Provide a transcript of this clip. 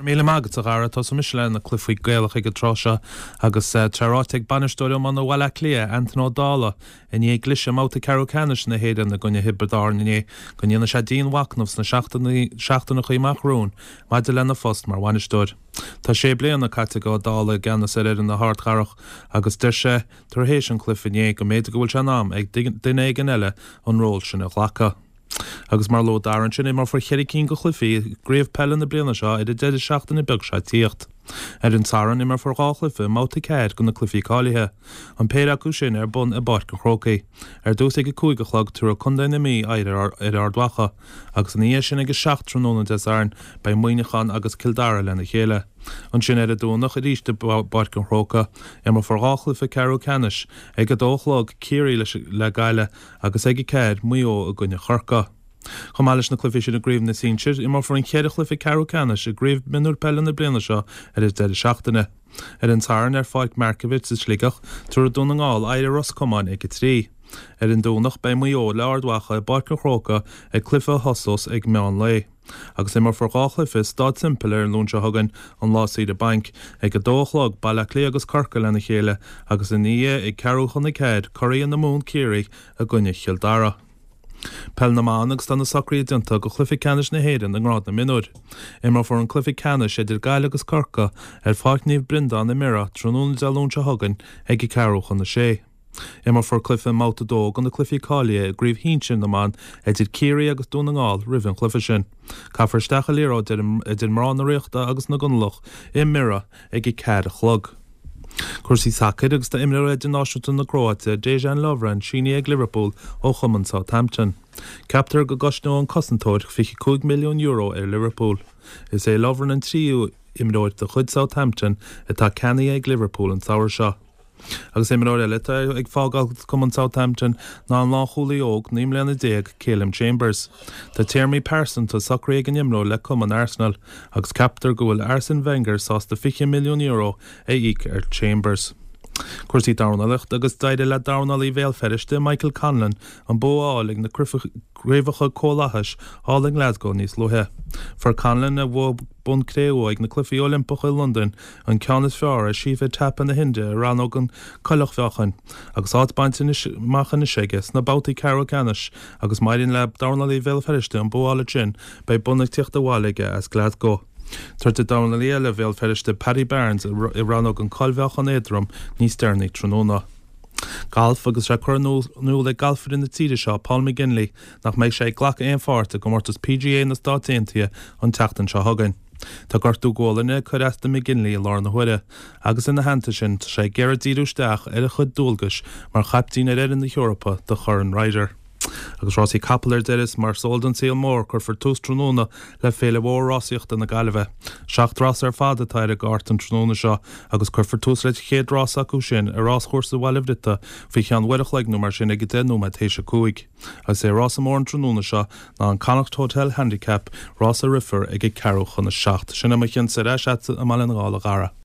Míle mágad a gara tá mis le na clufií gaelach ag trosha agus teráteag banistóir man na bhile lia Anthony O'Dala in é glise máta Carol Canis na héan na gonne hibredar na é gonne sé dín wacnofs na seachtainna chuimachrún maidide lena fost mar bhainisteir. Tá sé blian na caite go O'Dala gan sé in na hartcharach agus dir sé tar hééis an clufiné go méid gohfuil se nám ag duine gan eile an ról sin a chhlacha. Agus mar lo daran sin mar for chéri cín go chlufií gréibh pelle na bliana seo idir de seachtain na beg se tíocht. An taran imar for gáchlufi máta céir go na clufií cáilethe. An péad acu sin bun a bart go chrócaí. Dús ag go cúigechlog tú a chundain na mí ar ardwacha agus an íé sin ag seach tróna desáin bei muoinechan agus Kildare lena chéile. An sin a dúnach a ríiste bart go chróca imar for gáchlufi Carol Canis ag go dóchlog cíirí le gaile agus ag céir muo a gunne chorca. Chomális na clufi sin a gréibh na síir imar for an chéad chlufi Carol Canis a gréibh minúr pelle na bliana seo is de seachtainna. An taran Falk Markovits is sligach tú a dúna ngáil éidir Roscommán ag trí. An dúnach bei muo le ardwacha a bart go chróca ag clufa hosos ag meán lei. Agus imar for gáchlufi stad simple ar lúnse hagan an lásaí de bank ag go dóchlog bailach lé agus carca lena chéile agus in níe ag Carol chuna céid choirí an na mún cíirigh a gunne Kildare. Pell na man agus na sacrí dinta go chlufi Canis na héan an grád na minúr. Imar for an clufi Canis idir gaile agus carca fáithníomh brinda na mira trónún dealúnse hagan ag Carol chuna sé. Imar for clufi máta dóg an na clufi cália a gríomh hín sin na man idir cíirí agus dúna ngáil ribhann clufi sin. Caafar stecha lérá idir mrán na réachta agus na gunlach I mira ag céad a chlog. Cursí sacid agus tá imre idir náisiúta na Croáte Dejan Lovren síní ag Liverpool ó chumann Southampton. Captar go gosnú an cosantóir fiche €2 milliún ar Liverpool. Is é Lovren an tríú imróid de chud Southampton atá ceannaí ag Liverpool an saoir seo. Agus imróid eile ag fágáil cumann Southampton ná an lá chúlaí óg níom lena déag Calum Chambers. Tá Tierney Pearson tá sacré an imró le cumann Arsenal agus captar go bhfuil Arsene Wenger sásta €50 milliún a íc ar Chambers. Cuirsaí darnalacht agus daide le darnalaí bhéalferiste Michael Conlon an bóáling na gréibhacha cólachas áling Glasgow níos luthe. For Conlon a bhó bun créú ag na clufií Olympacha in London an ceannas fear a síomh tapan na Hinde a ran ógan coilech feachan agus áitbaint machan na séiges na bátaí Carol Canis agus maidin le darnalaí bhéalferiste an bóála sin bei bunach tíocht bháige as Glasgow. Tuirte dána léile bhéal feriste Paddy Barnes I rannog an colbheach an éadrom níos dearnaí tróna. Galf agus ra chuirnú le galfar in na tíide seo Paul McGinley nach méid sé ghlacha éonfáirte go mórtas PGA na státaontaithe an teachtain seo hagan. Tá gartú ggólanne chur easta McGinley I lár na huire, agus in na hananta sin tá sé gearad díúisteach ar a chud dúlgas mar chaptíín ar na Eorpa de chur an Ryder. Agus rásí capelir deris mar soldan síl mór chur for tús tróna le féle bhór rásaíocht na galibhe. Seacht rás ar fada tair a gart an tróna seo agus chur for tús le chéad rás acu sin a rás chósa bhilibhdita fi chean weirech leagnú mar sin ag dénú me tééis a cúig. Agus é rás mór an tróna seo ná an Connacht Hotel Handicap rás a rifer ag Carol chuna seacht. Sinna me chin sa réis am an gála gara.